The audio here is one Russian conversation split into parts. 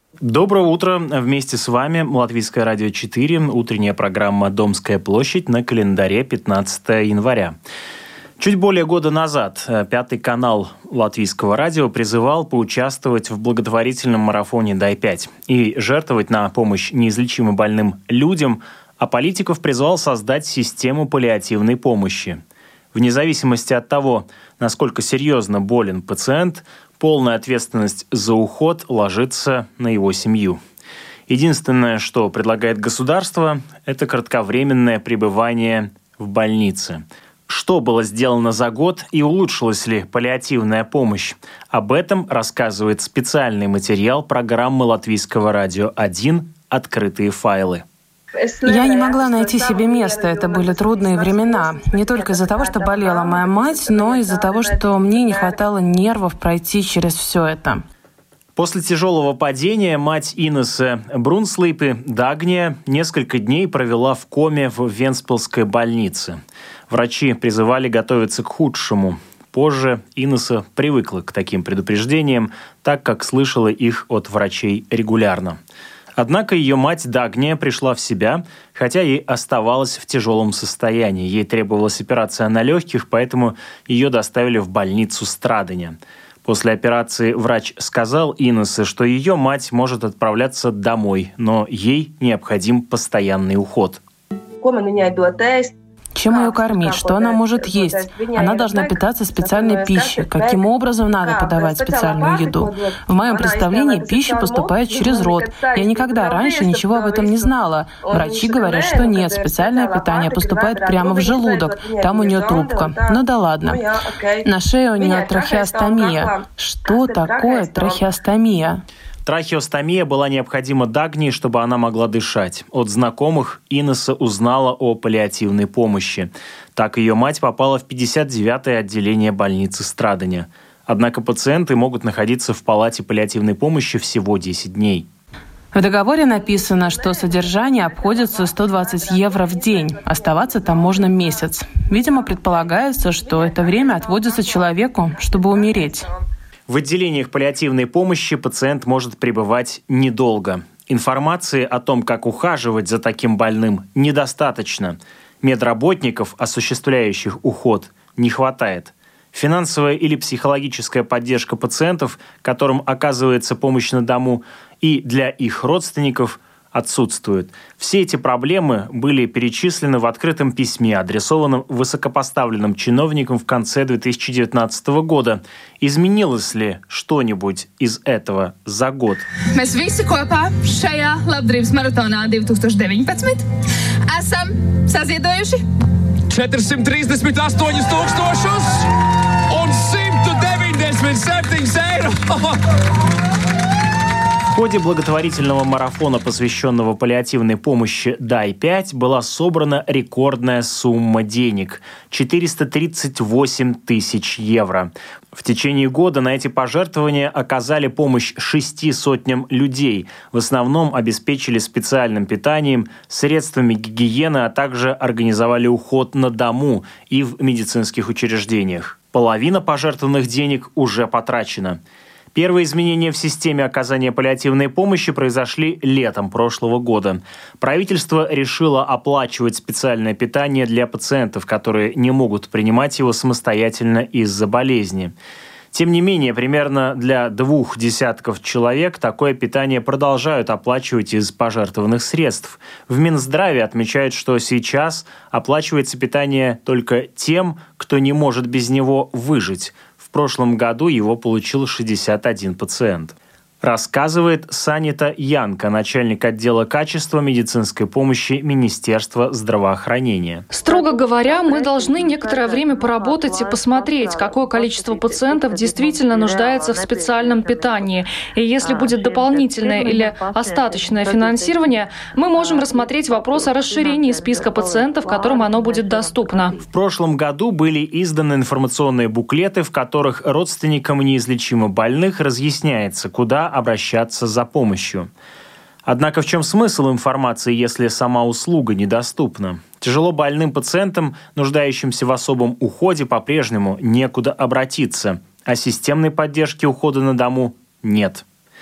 Доброе утро. Вместе с вами Латвийское радио 4, утренняя программа «Домская площадь» на календаре 15 января. Чуть более года назад Пятый канал Латвийского радио призывал поучаствовать в благотворительном марафоне «Дай-5» и жертвовать на помощь неизлечимо больным людям, а политиков призвал создать систему паллиативной помощи. Вне зависимости от того, насколько серьезно болен пациент, полная ответственность за уход ложится на его семью. Единственное, что предлагает государство, это кратковременное пребывание в больнице. Что было сделано за год и улучшилась ли паллиативная помощь? Об этом рассказывает специальный материал программы Латвийского радио 1 «Открытые файлы». Я не могла найти себе места. Это были трудные времена. Не только из-за того, что болела моя мать, но и из-за того, что мне не хватало нервов пройти через все это. После тяжелого падения мать Инессы Брунслейпы, Дагния, несколько дней провела в коме в Венспилской больнице. Врачи призывали готовиться к худшему. Позже Инесса привыкла к таким предупреждениям, так как слышала их от врачей регулярно. Однако ее мать Дагния пришла в себя, хотя и оставалась в тяжелом состоянии. Ей требовалась операция на легких, поэтому ее доставили в больницу Страдания. После операции врач сказал Инессе, что ее мать может отправляться домой, но ей необходим постоянный уход. Чем ее кормить? Что она может есть? Она должна питаться специальной пищей. Каким образом надо подавать специальную еду? В моем представлении пища поступает через рот. Я никогда раньше ничего об этом не знала. Врачи говорят, что нет, специальное питание поступает прямо в желудок. Там у нее трубка. Ну да ладно. На шее у нее трахеостомия. Что такое трахеостомия? Трахеостомия была необходима Дагнии, чтобы она могла дышать. От знакомых Инесса узнала о паллиативной помощи. Так ее мать попала в 59-е отделение больницы Страдания. Однако пациенты могут находиться в палате паллиативной помощи всего 10 дней. В договоре написано, что содержание обходится 120 евро в день. Оставаться там можно месяц. Видимо, предполагается, что это время отводится человеку, чтобы умереть. В отделениях паллиативной помощи пациент может пребывать недолго. Информации о том, как ухаживать за таким больным, недостаточно. Медработников, осуществляющих уход, не хватает. Финансовая или психологическая поддержка пациентов, которым оказывается помощь на дому, и для их родственников отсутствует. Все эти проблемы были перечислены в открытом письме, адресованном высокопоставленным чиновникам в конце 2019 года. Изменилось ли что-нибудь из этого за год? Mēs visi kopā šajā labdarības maratonā 2019 esam saziedojuši 438 197 eiro. В ходе благотворительного марафона, посвященного паллиативной помощи «Дай-5», была собрана рекордная сумма денег – 438 тысяч евро. В течение года на эти пожертвования оказали помощь 600 людей. В основном обеспечили специальным питанием, средствами гигиены, а также организовали уход на дому и в медицинских учреждениях. Половина пожертвованных денег уже потрачена. Первые изменения в системе оказания паллиативной помощи произошли летом прошлого года. Правительство решило оплачивать специальное питание для пациентов, которые не могут принимать его самостоятельно из-за болезни. Тем не менее, примерно для 20 человек такое питание продолжают оплачивать из пожертвованных средств. В Минздраве отмечают, что сейчас оплачивается питание только тем, кто не может без него выжить. В прошлом году его получил 61 пациент. Рассказывает Санита Янка, начальник отдела качества медицинской помощи Министерства здравоохранения. Строго говоря, мы должны некоторое время поработать и посмотреть, какое количество пациентов действительно нуждается в специальном питании. И если будет дополнительное или остаточное финансирование, мы можем рассмотреть вопрос о расширении списка пациентов, которым оно будет доступно. В прошлом году были изданы информационные буклеты, в которых родственникам неизлечимо больных разъясняется, куда обращаться за помощью. Однако в чем смысл информации, если сама услуга недоступна? Тяжело больным пациентам, нуждающимся в особом уходе, по-прежнему некуда обратиться, а системной поддержки ухода на дому нет.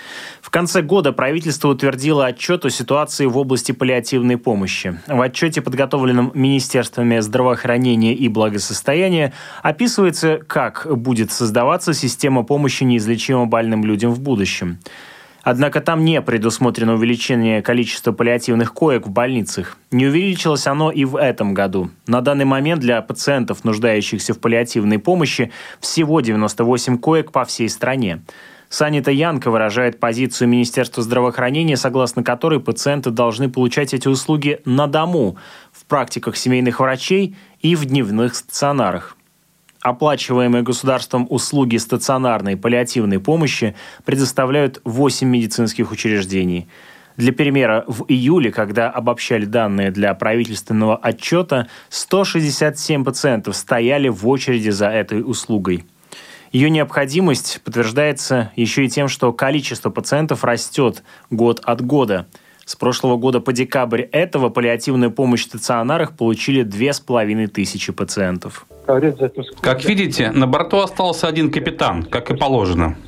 В конце года правительство утвердило отчет о ситуации в области паллиативной помощи. В отчете, подготовленном Министерствами здравоохранения и благосостояния, описывается, как будет создаваться система помощи неизлечимо больным людям в будущем. Однако там не предусмотрено увеличение количества паллиативных коек в больницах. Не увеличилось оно и в этом году. На данный момент для пациентов, нуждающихся в паллиативной помощи, всего 98 коек по всей стране. Санита Янка выражает позицию Министерства здравоохранения, согласно которой пациенты должны получать эти услуги на дому, в практиках семейных врачей и в дневных стационарах. Оплачиваемые государством услуги стационарной паллиативной помощи предоставляют 8 медицинских учреждений. Для примера, в июле, когда обобщали данные для правительственного отчета, 167 пациентов стояли в очереди за этой услугой. Ее необходимость подтверждается еще и тем, что количество пациентов растет год от года. С прошлого года по декабрь этого паллиативную помощь в стационарах получили 2500 пациентов. Как видите, на борту остался один капитан, как и положено.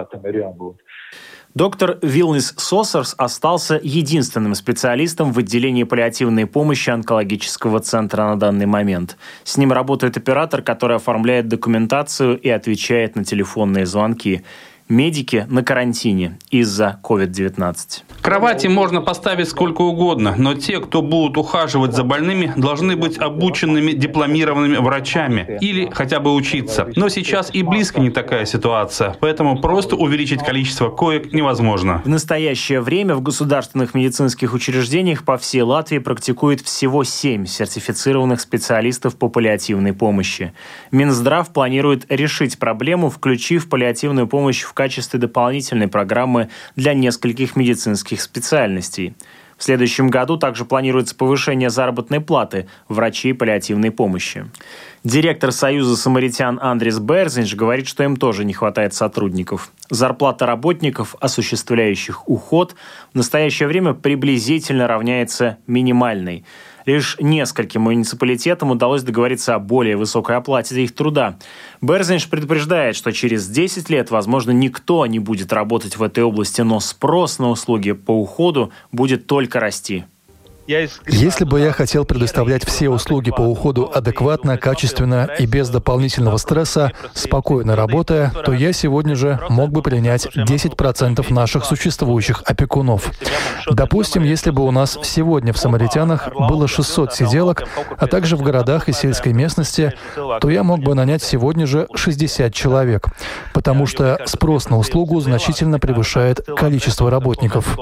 Доктор Вилнис Сосарс остался единственным специалистом в отделении паллиативной помощи онкологического центра на данный момент. С ним работает оператор, который оформляет документацию и отвечает на телефонные звонки. Медики на карантине из-за COVID-19. Кровати можно поставить сколько угодно, но те, кто будут ухаживать за больными, должны быть обученными дипломированными врачами или хотя бы учиться. Но сейчас и близко не такая ситуация, поэтому просто увеличить количество коек невозможно. В настоящее время в государственных медицинских учреждениях по всей Латвии практикует всего 7 сертифицированных специалистов по паллиативной помощи. Минздрав планирует решить проблему, включив паллиативную помощь в качестве дополнительной программы для нескольких медицинских специальностей. В следующем году также планируется повышение заработной платы врачей паллиативной помощи. Директор Союза самаритян Андрис Берзинш говорит, что им тоже не хватает сотрудников. Зарплата работников, осуществляющих уход, в настоящее время приблизительно равняется минимальной. Лишь нескольким муниципалитетам удалось договориться о более высокой оплате за их труда. Берзинш предупреждает, что через 10 лет, возможно, никто не будет работать в этой области, но спрос на услуги по уходу будет только расти. Если бы я хотел предоставлять все услуги по уходу адекватно, качественно и без дополнительного стресса, спокойно работая, то я сегодня же мог бы принять 10% наших существующих опекунов. Допустим, если бы у нас сегодня в Самаритянах было 600 сиделок, а также в городах и сельской местности, то я мог бы нанять сегодня же 60 человек, потому что спрос на услугу значительно превышает количество работников.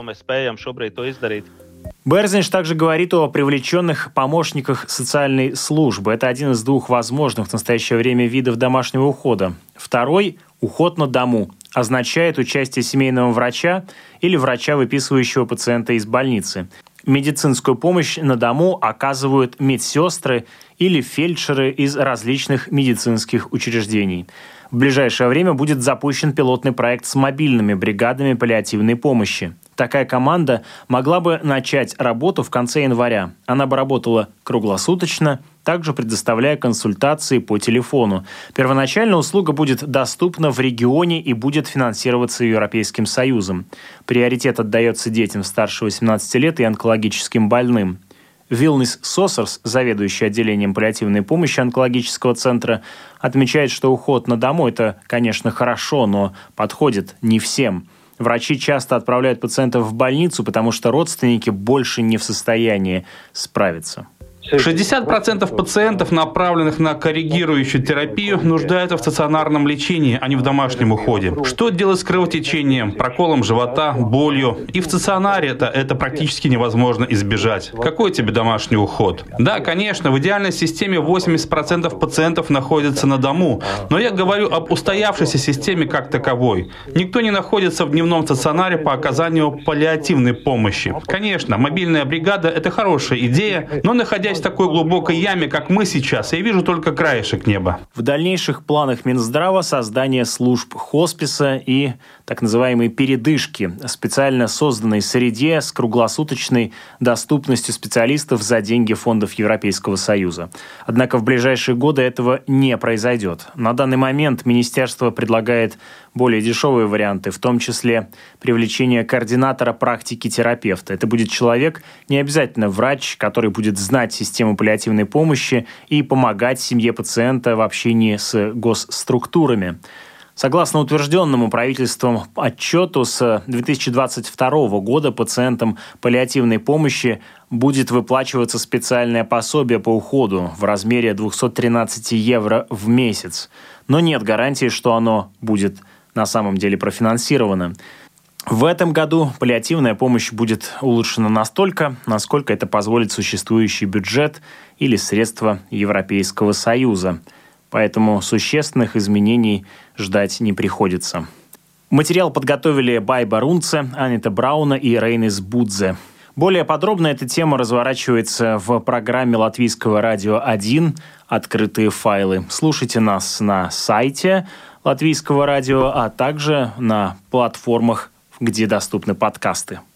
Берзинш также говорит о привлеченных помощниках социальной службы. Это один из двух возможных в настоящее время видов домашнего ухода. Второй – уход на дому. Означает участие семейного врача или врача, выписывающего пациента из больницы. Медицинскую помощь на дому оказывают медсестры или фельдшеры из различных медицинских учреждений. В ближайшее время будет запущен пилотный проект с мобильными бригадами паллиативной помощи. Такая команда могла бы начать работу в конце января. Она бы работала круглосуточно, также предоставляя консультации по телефону. Первоначально услуга будет доступна в регионе и будет финансироваться Европейским Союзом. Приоритет отдается детям старше 18 лет и онкологическим больным. Вилнис Сосарс, заведующий отделением паллиативной помощи онкологического центра, отмечает, что уход на дому – это, конечно, хорошо, но подходит не всем. Врачи часто отправляют пациентов в больницу, потому что родственники больше не в состоянии справиться. 60% пациентов, направленных на коррегирующую терапию, нуждаются в стационарном лечении, а не в домашнем уходе. Что делать с кровотечением, проколом живота, болью? И в стационаре это практически невозможно избежать. Какой тебе домашний уход? Да, конечно, в идеальной системе 80% пациентов находятся на дому, но я говорю об устоявшейся системе как таковой. Никто не находится в дневном стационаре по оказанию паллиативной помощи. Конечно, мобильная бригада – это хорошая идея, но находясь в такой глубокой яме, как мы сейчас, я вижу только краешек неба. В дальнейших планах Минздрава создание служб хосписа и так называемые передышки, специально созданной среде с круглосуточной доступностью специалистов за деньги фондов Европейского Союза. Однако в ближайшие годы этого не произойдет. На данный момент министерство предлагает более дешевые варианты, в том числе привлечение координатора практики терапевта. Это будет человек, не обязательно врач, который будет знать систему паллиативной помощи и помогать семье пациента в общении с госструктурами. Согласно утвержденному правительством отчету, с 2022 года пациентам паллиативной помощи будет выплачиваться специальное пособие по уходу в размере 213 евро в месяц. Но нет гарантии, что оно будет на самом деле профинансировано. В этом году паллиативная помощь будет улучшена настолько, насколько это позволит существующий бюджет или средства Европейского Союза. Поэтому существенных изменений ждать не приходится. Материал подготовили Байба Рунце, Анита Брауна и Рейнис Будзе. Более подробно эта тема разворачивается в программе Латвийского радио 1 «Открытые файлы». Слушайте нас на сайте Латвийского радио, а также на платформах, где доступны подкасты.